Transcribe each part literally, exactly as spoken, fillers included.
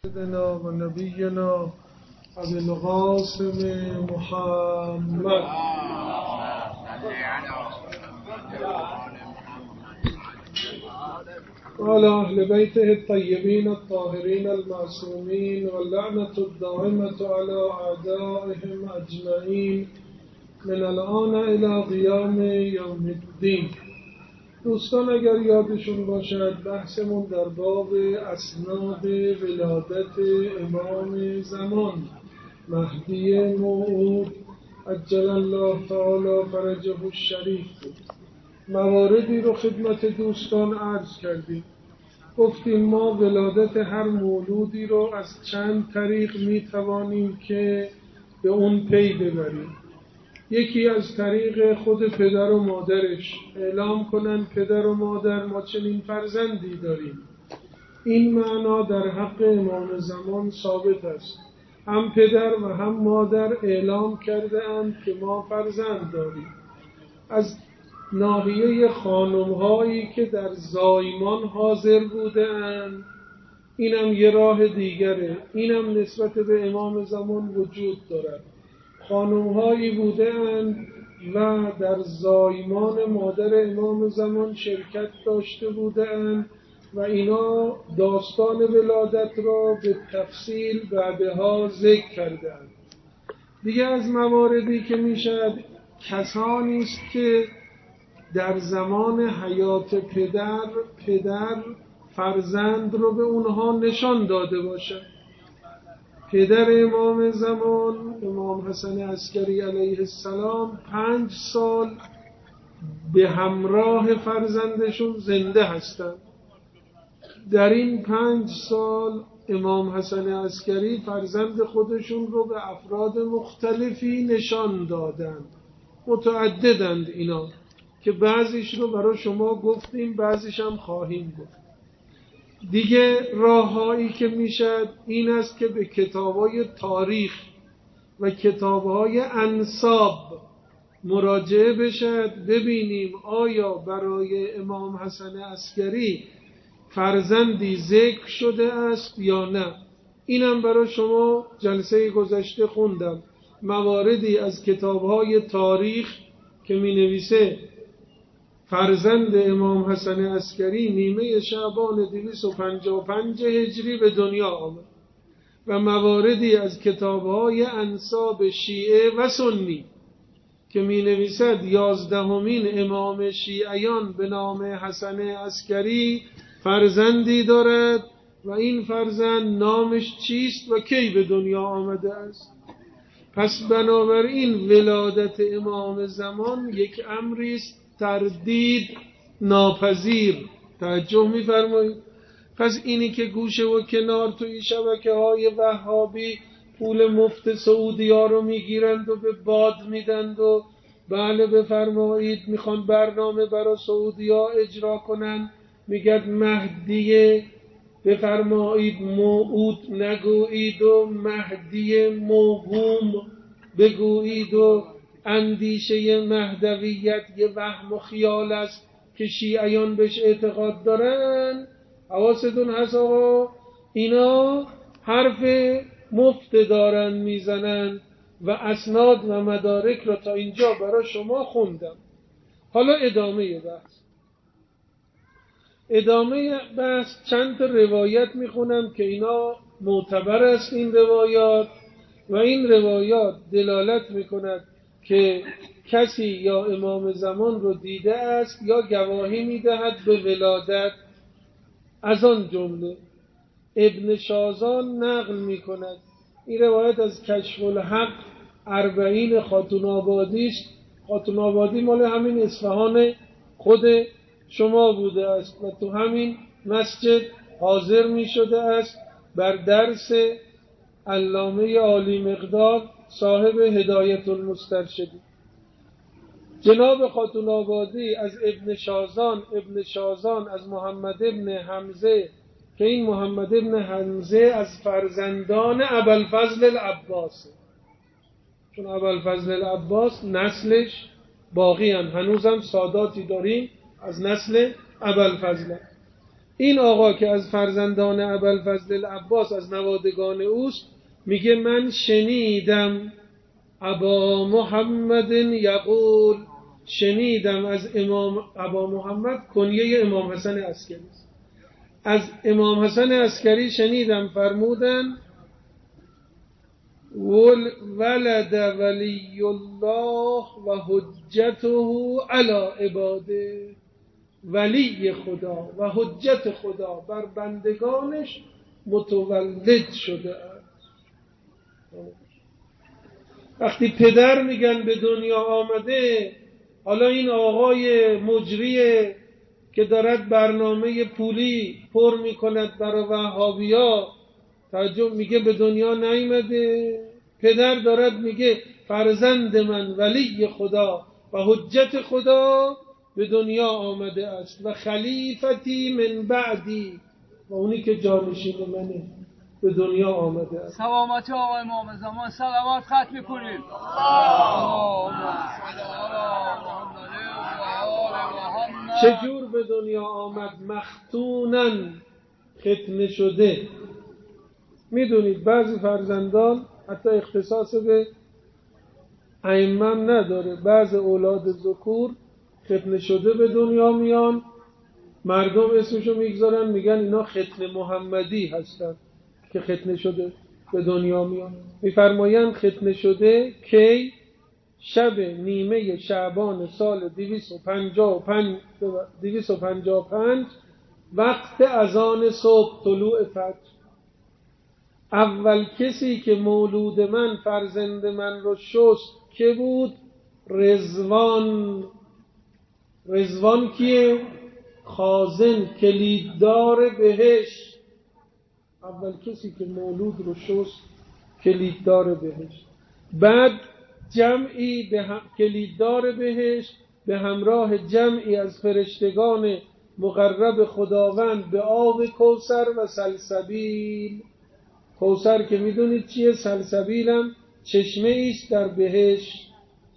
سيدنا ونبينا أبي القاسم محمد وعلى أهل بيته الطيبين الطاهرين المعصومين واللعنة الدائمة على أعدائهم أجمعين من الآن إلى قیام یوم الدین. دوستان اگر یادشون باشد بحثمون در باب اسناد ولادت امام زمان مهدی موعود عجل الله تعالی فرجه الشریف بود. مواردی رو خدمت دوستان عرض کردیم. گفتیم ما ولادت هر مولودی رو از چند طریق میتوانیم که به اون پی ببریم. یکی از طریق خود پدر و مادرش اعلام کنن پدر و مادر ما چنین فرزندی داریم. این معنا در حق امام زمان ثابت است. هم پدر و هم مادر اعلام کرده اند که ما فرزند داریم. از ناحیه خانم هایی که در زایمان حاضر بوده اند اینم یه راه دیگره. اینم نسبت به امام زمان وجود دارد. خانم هایی بوده اند و در زایمان مادر امام زمان شرکت داشته بوده اند و اینا داستان ولادت را به تفصیل بعدها ذکر کرده اند. دیگه از مواردی که میشد کسانی است که در زمان حیات پدر پدر فرزند رو به اونها نشان داده باشد. پدر امام زمان امام حسن عسکری علیه السلام پنج سال به همراه فرزندشون زنده هستند. در این پنج سال امام حسن عسکری فرزند خودشون رو به افراد مختلفی نشان دادند. متعددند اینا که بعضیش رو برای شما گفتیم، بعضیش هم خواهیم گفت. دیگه راههایی که میشد این است که به کتابای تاریخ و کتابهای انساب مراجعه بشد، ببینیم آیا برای امام حسن عسکری فرزندی ذکر شده است یا نه. اینم برای شما جلسه گذشته خوندم. مواردی از کتابهای تاریخ که می نویسه فرزند امام حسن عسکری نیمه شعبان دویست و پنجاه و پنج هجری به دنیا آمد و مواردی از کتابهای انساب شیعه و سنی که می نویسد یازدهمین امام شیعیان به نام حسن عسکری فرزندی دارد و این فرزند نامش چیست و کی به دنیا آمده است. پس بنابراین ولادت امام زمان یک امری است تردید ناپذیر. توجه می‌فرمایید؟ پس اینی که گوشه و کنار توی شبکه‌های وهابی پول مفت سعودی‌ها رو میگیرند و به باد میدند و بله بفرمایید میخوان برنامه برای سعودی‌ها اجرا کنن، میگد مهدی بفرمایید موعود نگویید و مهدی موهوم بگویید و اندیشه مهدویت یه وهم و خیال است که شیعیان بهش اعتقاد دارن. حواستون هست آقا، اینا حرف مفت دارن میزنن و اسناد و مدارک رو تا اینجا برای شما خوندم. حالا ادامه بحث ادامه بحث چند تا روایت میخونم که اینا معتبر است این روایات و این روایات دلالت میکند که کسی یا امام زمان رو دیده است یا گواهی میدهد به ولادت. از آن جمله ابن شازان نقل میکند، این روایت از کشف الحق اربعین خاتون آبادی است. خاتون آبادی مال همین اصفهان خود شما بوده است و تو همین مسجد حاضر می شده است بر درس علامه عالی مقدار صاحب هدایت المسترشدین. جناب خاتون آبادی از ابن شازان ابن شازان از محمد ابن حمزه که این محمد ابن حمزه از فرزندان ابوالفضل العباس، چون ابوالفضل العباس نسلش باقی هم هنوزم ساداتی داریم از نسل ابوالفضل. این آقا که از فرزندان ابوالفضل العباس از نوادگان اوست میگه من شنیدم ابا محمد یقول، شنیدم از امام ابا محمد کنیه امام حسن عسکری، از امام حسن عسکری شنیدم فرمودن ولد ولی الله و حجته علی عباده، ولی خدا و حجت خدا بر بندگانش متولد شده است. وقتی پدر میگن به دنیا آمده، حالا این آقای مجریه که دارد برنامه پولی پر میکند برای وهابیا، تعجب میگه به دنیا نیامده. پدر دارد میگه فرزند من ولی خدا و حجت خدا به دنیا آمده است و خلیفتی من بعدی، و اونی که جانشین منه به دنیا آمده است. سلامتی آقای امام زمان، صلوات ختم میکنیم. چجور به دنیا آمد؟ مختونن، ختنه شده. میدونید بعضی فرزندان حتی اختصاص به ائمه نداره، بعضی اولاد ذکور ختنه شده به دنیا میان، مردم اسمشو میگذارن میگن اینا ختنه محمدی هستن که ختنه شده به دنیا میان. میفرمایند ختنه شده کی؟ شب نیمه شعبان سال دویست و پنجاه و پنج وقت اذان صبح طلوع فجر. اول کسی که مولود من فرزند من رو شست که بود؟ رضوان. رضوان کیه؟ خازن، کلیددار بهشت. اول کسی که مولود رو شست کلیددار بهشت. بعد جمعی به هم... کلیددار بهشت به همراه جمعی از فرشتگان مقرب خداوند به آب کوثر و سلسبیل. کوثر که میدونید چیه، سلسبیل هم چشمه ایست در بهشت.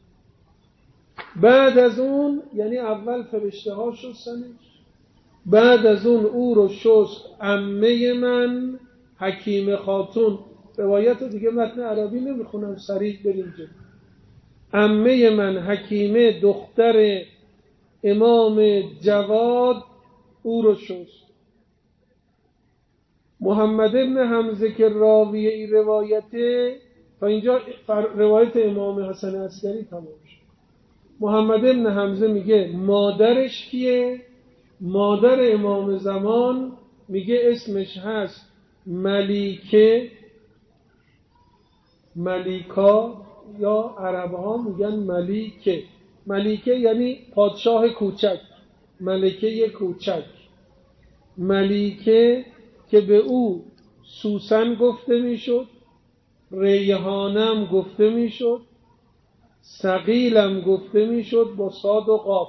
بعد از اون، یعنی اول فرشته ها شستنش، بعد از اون او رو شست عمه من حکیم خاتون. روایت دیگه متن عربی نمیخونم، سریع بریم جلو. عمه من حکیمه دختر امام جواد او رو شست. محمد ابن حمزه که راوی این روایته، تا اینجا روایت امام حسن عسکری تمام شد. محمد ابن حمزه میگه مادرش کیه؟ مادر امام زمان میگه اسمش هست ملیکه، ملیکا، یا عرب ها میگن ملیکه. ملیکه یعنی پادشاه کوچک، ملکه کوچک. ملیکه که به او سوسن گفته میشد، ریحانم گفته میشد، ثقیلم گفته میشد با صاد و قاف،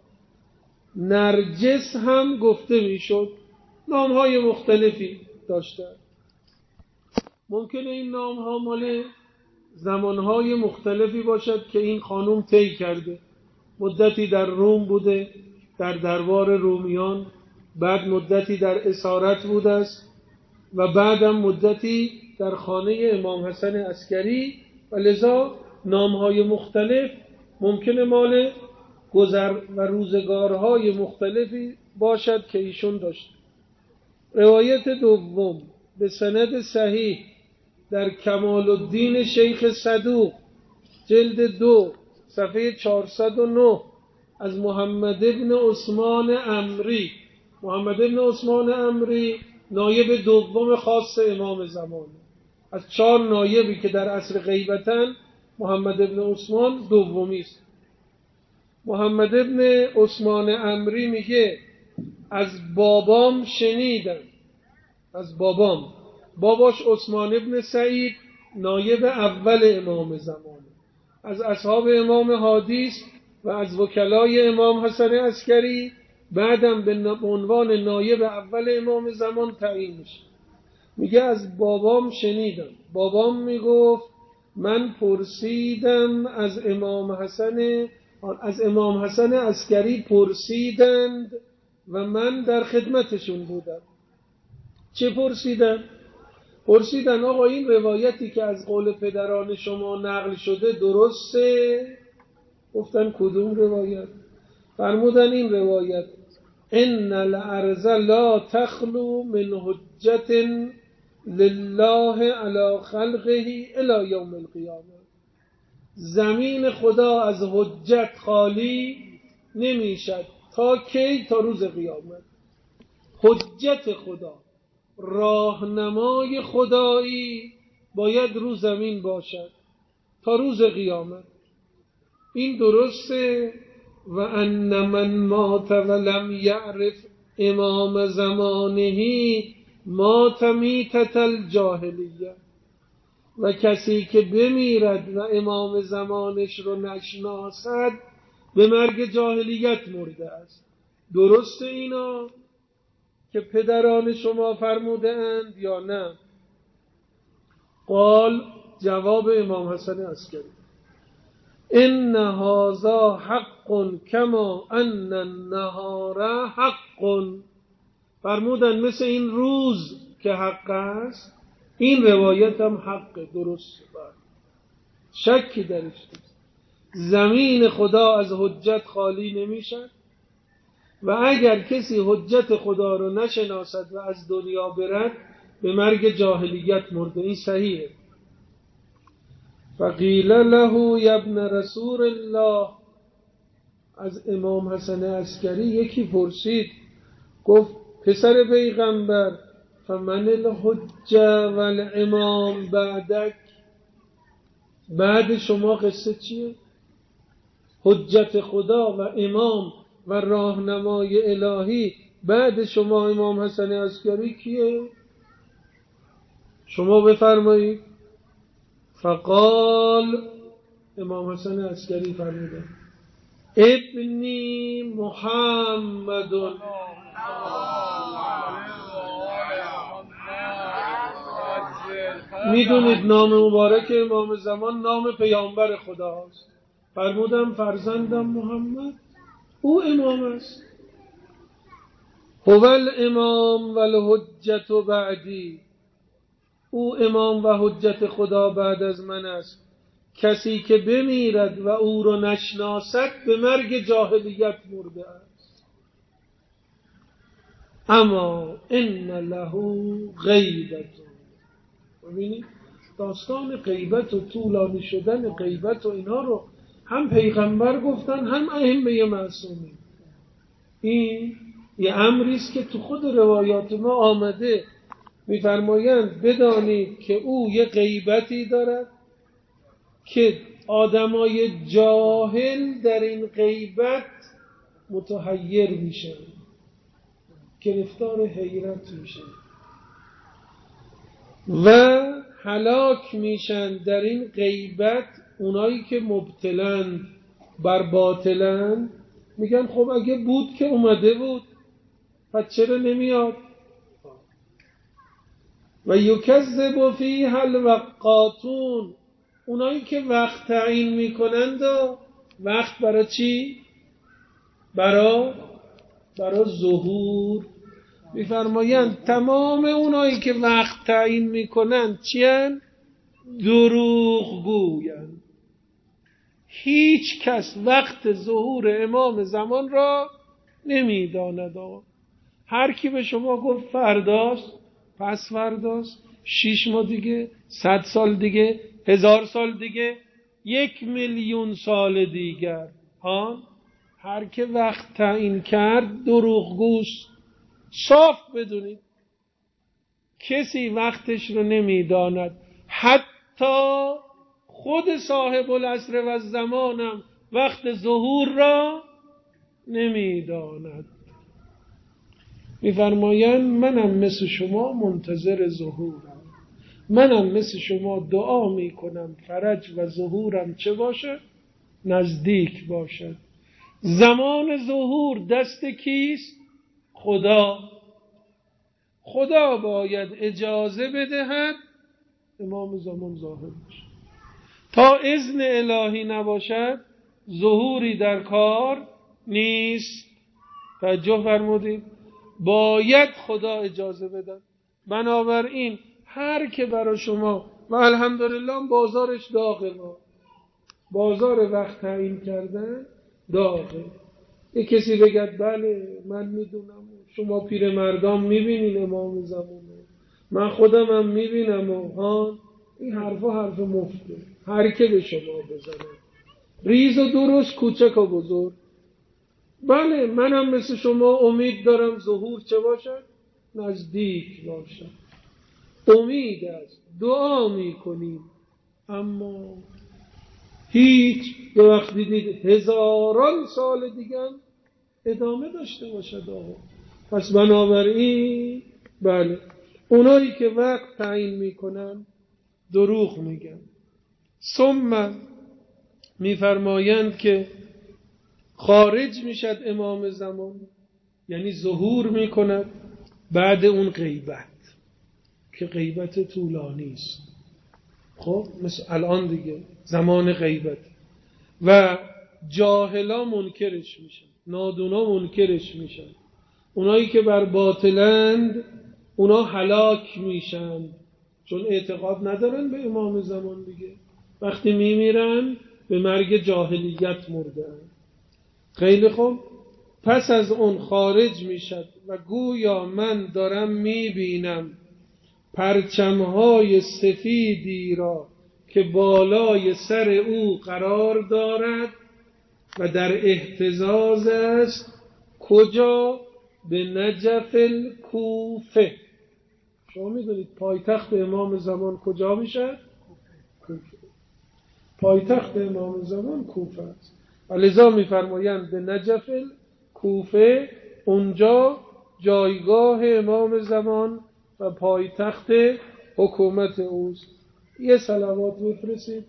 نرجس هم گفته میشد. نامهای مختلفی داشته. ممکنه این نامها مال زمانهای مختلفی باشد که این خانم طی کرده. مدتی در روم بوده، در دربار رومیان، بعد مدتی در اسارت بوده است و بعدم مدتی در خانه امام حسن عسکری، و لذا نامهای مختلف ممکنه مال گذر و روزگارهای مختلفی باشد که ایشون داشت. روایت دوم به سند صحیح در کمال الدین شیخ صدوق جلد دو صفحه چهارصد و نه از محمد ابن عثمان عمری. محمد ابن عثمان عمری نایب دوم خاص امام زمان. از چهار نایبی که در عصر غیبتن، محمد ابن عثمان دومی است. محمد ابن عثمان عمری میگه از بابام شنیدم، از بابام، باباش عثمان ابن سعید نایب اول امام زمان، از اصحاب امام هادی است و از وکلای امام حسن عسکری، بعدم به عنوان نایب اول امام زمان تعیین میشه. میگه از بابام شنیدم، بابام میگفت من پرسیدم از امام حسن از امام حسن عسکری پرسیدند و من در خدمتشون بودم. چه پرسیدن؟ پرسیدن آقا این روایتی که از قول پدران شما نقل شده درسته؟ گفتن کدوم روایت؟ فرمودن این روایت ان الارض لا تخلو من حجت لله علی خلقه الی یوم القیامه. زمین خدا از حجت خالی نمیشد تا کی؟ تا روز قیامت. حجت خدا، راهنمای خدایی باید رو زمین باشد تا روز قیامت. این درسته. و ان من مات ولم یعرف امام زمانه مات میتة الجاهلیه. و کسی که بمیرد و امام زمانش رو نشناسد به مرگ جاهلیت مرده است. درسته اینا که پدران شما فرموده اند یا نه؟ قال، جواب امام حسن عسکری، ان هذا حق کما ان النهار حق. فرمودن مثل این روز که حق است، این روایت هم حق. درست بر شکی درش نیست. زمین خدا از حجت خالی نمیشد و اگر کسی حجت خدا رو نشناسد و از دنیا برد به مرگ جاهلیت مرده. این صحیحه. فقیل له یا ابن رسول الله، از امام حسن عسکری یکی پرسید، گفت پسر پیغمبر فمن الحجه والامام بعدک، بعد شما قصه چیه؟ حجت خدا و امام و راهنمای الهی بعد شما امام حسن عسکری کیه؟ شما بفرمایید. فقال، امام حسن عسکری فرموده ابنی محمد. میدونید نام مبارک امام زمان نام پیامبر خداست. فرمودم فرزندم محمد، او امام است. هو الامام و الحجت بعدی، او امام و حجت خدا بعد از من است. کسی که بمیرد و او رو نشناسد به مرگ جاهلیت مرده است. اما ان له غیبت. ببینید داستان غیبت و طولانی شدن غیبت و اینا رو هم پیغمبر گفتن هم ائمه معصومین. این یه امری است که تو خود روایات ما آمده. می‌فرمایند بدانید که او یه غیبتی دارد که آدمای جاهل در این غیبت متحیر میشن، گرفتار حیرت میشن و هلاک میشن در این غیبت. اونایی که مبتلند بر باطلند میگن خب اگه بود که اومده بود، پس چرا نمیاد؟ و یکذب فیها الوقاتون، اونایی که وقت تعیین میکنند و وقت برای چی؟ برای برای ظهور. میفرمایند تمام اونایی که وقت تعیین میکنند چی هن؟ دروغ گویند. هیچ کس وقت ظهور امام زمان را نمیداند. هر کی به شما گفت فرداست، پس فرداست، شیش ماه دیگه، صد سال دیگه، هزار سال دیگه، یک میلیون سال دیگر، ها، هر که وقت تعیین کرد دروغگوست. صاف بدونید کسی وقتش رو نمیداند. حتی خود صاحب العصر و الزمانم وقت ظهور را نمیداند. میفرمایند منم مثل شما منتظر ظهورم، منم مثل شما دعا میکنم فرج و ظهورم چه باشه؟ نزدیک باشد. زمان ظهور دست کیست؟ خدا. خدا باید اجازه بدهد امام زمان ظاهر بشه. تا اذن الهی نباشد ظهوری در کار نیست. توجه فرمودید؟ باید خدا اجازه بدن. بنابراین هر که برای شما و الحمدلله بازارش داغه، ما بازار وقت تعیین کردن داغه. یک کسی بگد بله من میدونم، شما پیر مردم میبینین امام زمانه، من خودم هم میبینم و ها، این حرفا حرف مفته. هر که به شما بزنه، ریز و درست، کوچک و بزرگ. بله منم مثل شما امید دارم ظهور چه باشد؟ نزدیک باشد. امید است، دعا میکنیم، اما هیچ. به وقت دیدید هزاران سال دیگه ادامه داشته باشد آقا. پس بنابراین بله، اونایی که وقت تعیین میکنن دروغ میگن. ثم میفرمایند که خارج میشد امام زمان، یعنی ظهور میکند بعد اون غیبت که غیبت طولانی است. خب مثل الان دیگه زمان غیبت، و جاهلا منکرش میشن، نادونا منکرش میشن. اونایی که بر باطلند اونا هلاک میشن، چون اعتقاد ندارن به امام زمان دیگه. وقتی میمیرن به مرگ جاهلیت مردن. خیلی خوب، پس از اون خارج میشد و گویا من دارم میبینم پرچمهای سفیدی را که بالای سر او قرار دارد و در اهتزاز است. کجا؟ به نجف الکوفه. شما میدونید پایتخت امام زمان کجا میشه؟ کوفه. پایتخت امام زمان کوفه است. لذا میفرمایند به نجف الکوفه، اونجا جایگاه امام زمان و پایتخت حکومت اوست. یه صلوات بفرستید.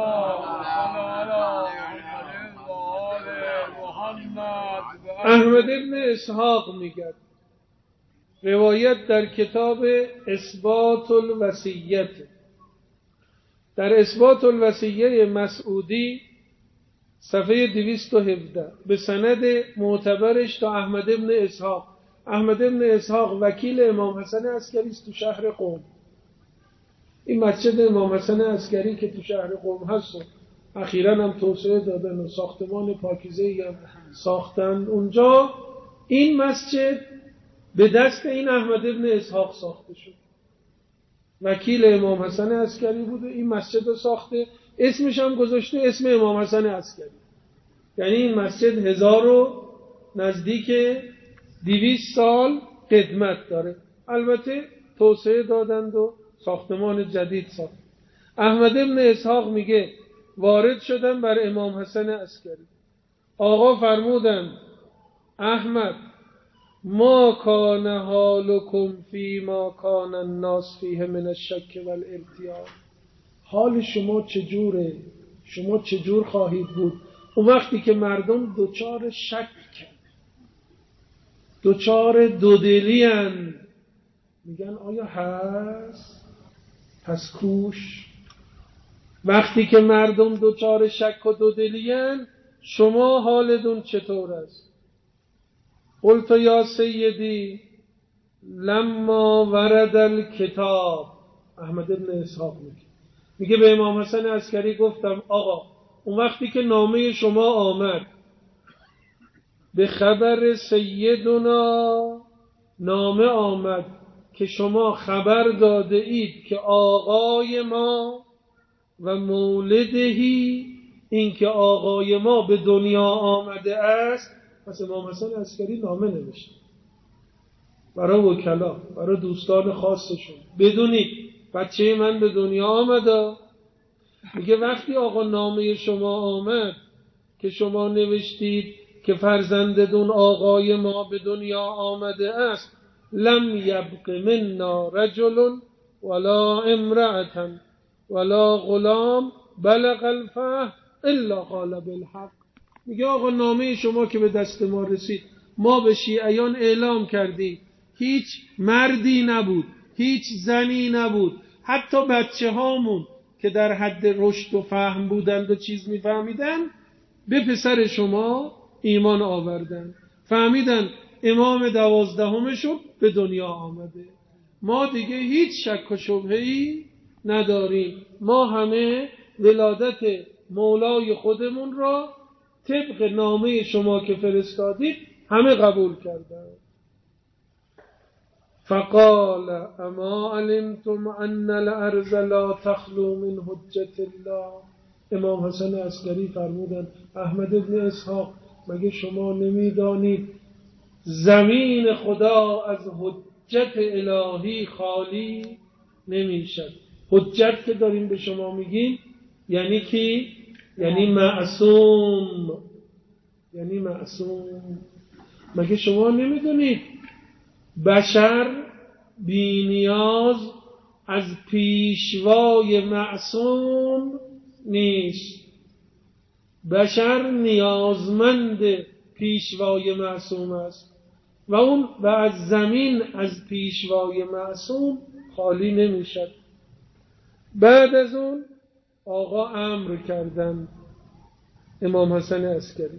احمد ابن اسحاق میگه، روایت در کتاب اثبات الوصیت، در اثبات الوصیه مسعودی صفحه دویست و هفده به سند معتبرش تا احمد ابن اسحاق. احمد ابن اسحاق وکیل امام حسن عسکری است تو شهر قم. این مسجد امام حسن عسکری که تو شهر قم هست اخیراً هم توسعه دادن و ساختمان پاکیزه‌ای هم ساختن اونجا. این مسجد به دست این احمد ابن اسحاق ساخته شد. وکیل امام حسن عسکری بوده، این مسجد رو ساخته، اسمش هم گذاشته اسم امام حسن عسکری. یعنی این مسجد هزار و نزدیک دویست سال خدمت داره. البته توسعه دادند و ساختمان جدید ساخت. احمد ابن اسحاق میگه وارد شدن بر امام حسن عسکری. آقا فرمودن احمد ما کان حالکم فی ما کان الناس فیه من الشک والارتیاب. حال شما چجوره؟ شما چجور خواهید بود اون وقتی که مردم دوچار شک کرد، دوچار دودلی هن، میگن آیا هست؟ پس کوش. وقتی که مردم دوچار شک و دودلی هن، شما حالتون چطور است؟ قلت یا سیدی لما ورد الکتاب. احمد ابن اسحاق میگه میگه به امام حسن عسکری گفتم آقا اون وقتی که نامه شما آمد به خبر سیدنا، نامه آمد که شما خبر داده اید که آقای ما و مولدهی، این که آقای ما به دنیا آمده است. پس امام حسن عسکری نامه نوشت برای وکلا، برای دوستان خاصشون، بدونید بچه من به دنیا آمده. میگه وقتی آقا نامه شما آمد که شما نوشتید که فرزندتون آقای ما به دنیا آمده است، لم یبق منا رجل ولا امرأة ولا غلام بلغ الفحم الا قال بالحق. میگه آقا نامه شما که به دست ما رسید، ما به شیعیان اعلام کردیم هیچ مردی نبود، هیچ زنی نبود، حتی بچه هامون که در حد رشد و فهم بودند و چیز میفهمیدن به پسر شما ایمان آوردن. فهمیدن امام دوازدهمشون به دنیا آمده. ما دیگه هیچ شک و شبهه‌ای نداریم. ما همه ولادت مولای خودمون را طبق نامه شما که فرستادید همه قبول کردن. فقال اما علمتم ان الارض لا تخلو من حجة الله. امام حسن عسکری فرمودند احمد ابن اسحاق مگه شما نمیدانید زمین خدا از حجت الهی خالی نمیشد. حجت که داریم به شما میگیم یعنی کی؟ یعنی معصوم. یعنی معصوم. مگه شما نمیدونید بشر بی نیاز از پیشوای معصوم نیست. بشر نیازمند پیشوای معصوم است و اون و از زمین از پیشوای معصوم خالی نمیشد. بعد از اون آقا امر کردن امام حسن عسکری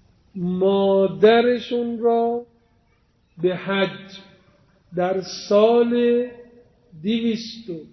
مادرشون را به حج در سال دویست و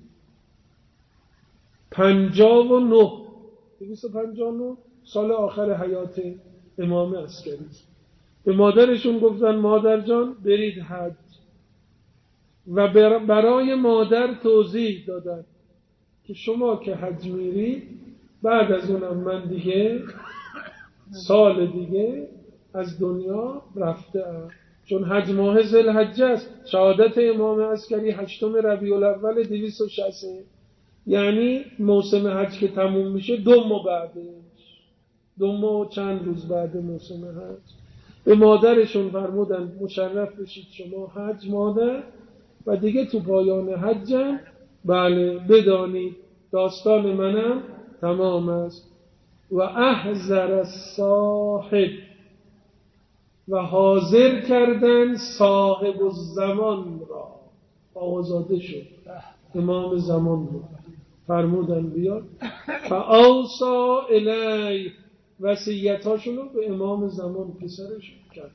پنجاه و نه دویست و پنجاه و نه سال آخر حیات امام عسکری به مادرشون گفتن مادر جان برید حج و برای مادر توضیح دادن که شما که حج میرید بعد از اونم من دیگه سال دیگه از دنیا رفته ام، چون حج ماه ذوالحجه است. شهادت امام عسکری هشتم ربیع الاول دویست و شصت، یعنی موسم حج که تموم میشه دو ماه بعدش، دو ماه و چند روز بعد موسم حج. به مادرشون فرمودن مشرف بشید شما حج مادر، و دیگه تو پایان حجم بله بدانید داستان منم تمام است. و احضر الصاحب و حاضر کردن صاحب الزمان را. آقازاده شد امام زمان رو فرمودن بیاد فاوصا الی وصیتاشون رو به امام زمان پسرش کرد.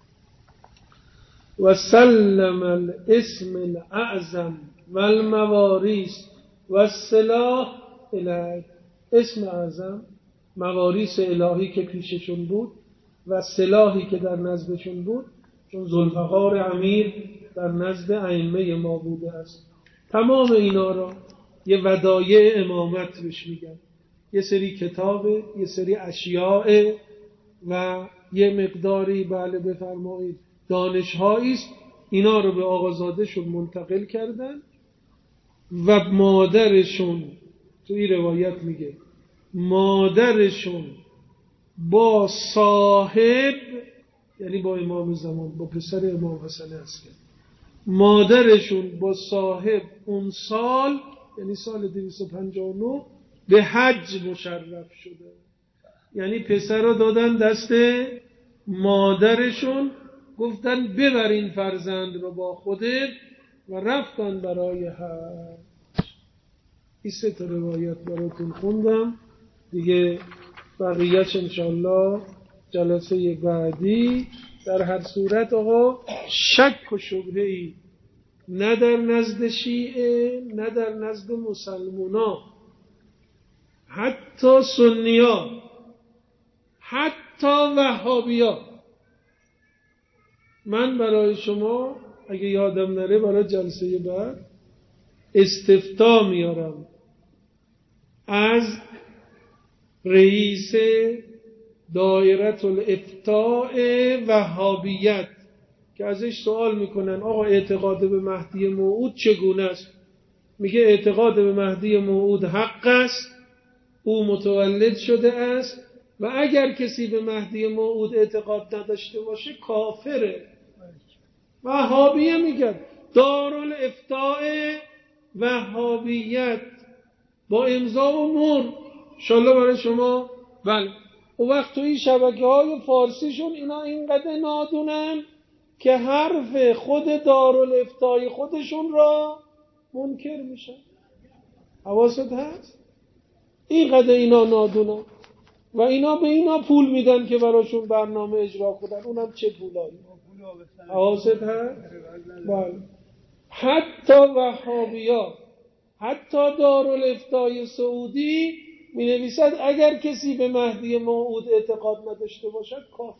و سلم الاسم الاعظم و المواریث و السلاح الی. اسم اعظم مواریث الهی که پیششون بود و سلاحی که در نزدشون بود، چون ذوالفقار امیر در نزد ائمه ما بوده است. تمام اینا را یه ودایع امامت بهش میگن، یه سری کتابه، یه سری اشیاء و یه مقداری بله بفرمایید دانش‌هایی است. اینا رو به آقازادهشون منتقل کردن و مادرشون تو این روایت میگه مادرشون با صاحب یعنی با امام زمان با پسر امام حسن عسکری، مادرشون با صاحب اون سال یعنی سال دویست و پنجاه و نه به حج مشرف شده. یعنی پسر رو دادن دست مادرشون، گفتن ببرین فرزند رو با خودت و رفتن برای حج. این سه تا روایت براتون خوندم دیگه، بقیه‌اش انشاءالله جلسه بعدی. در هر صورت آقا شک و شبهه‌ای نه در نزد شیعه نه در نزد مسلمونا، حتی سنیا، حتی وهابیا. من برای شما اگه یادم نره برای جلسه بعد استفتاء میارم از رئیس دایره الافتاء وهابیت که ازش سوال میکنن آقا اعتقاد به مهدی موعود چگونه است؟ میگه اعتقاد به مهدی موعود حق است، او متولد شده است و اگر کسی به مهدی موعود اعتقاد نداشته باشه کافره. وهابیه میگن دارالافتاء وهابیت با امضا و مهر انشالله برای شما. بله اون وقت تو این شبکه های فارسیشون اینا اینقدر نادونن که حرف خود دارالافتای خودشون را منکر میشن. حواست هست؟ اینقدر اینا نادونن و اینا به اینا پول میدن که براشون برنامه اجرا کنن. اونم چه پولایی؟ حواست هست؟ بله. حتی وهابیا، حتی دارالافتای سعودی می نویسد اگر کسی به مهدی موعود اعتقاد نداشته باشد کافر.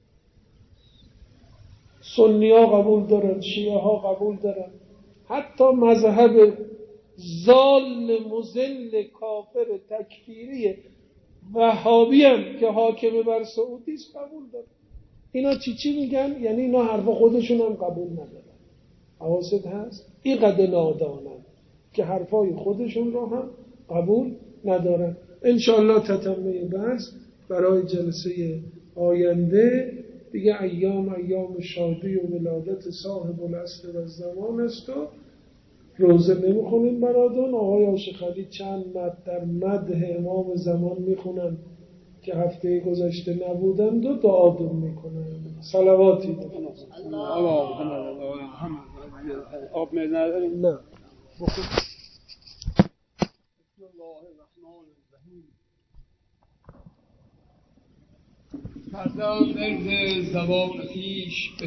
سنی ها قبول دارن، شیعه ها قبول دارن، حتی مذهب ضال مذل کافر تکفیری وهابی هم که حاکم بر سعودی است قبول دارن. اینا چی چی میگن؟ یعنی اینا حرف خودشون هم قبول ندارن. حواست هست؟ این قدر نادانن که حرفای خودشون رو هم قبول ندارن. انشاءالله تتمه بحث برای جلسه آینده دیگه. ایام ایام شادی و ولادت صاحب العصر و الزمان است و روزه نمیخونیم برادون. آقای عاشق علی چند مد در مدح امام زمان میخونن که هفته گذشته نبودند و دعا میکنن. صلواتی بفرستید. آب می نداریم؟ نه. بسم الله الرحمن الرحیم. فرزند زبان خویش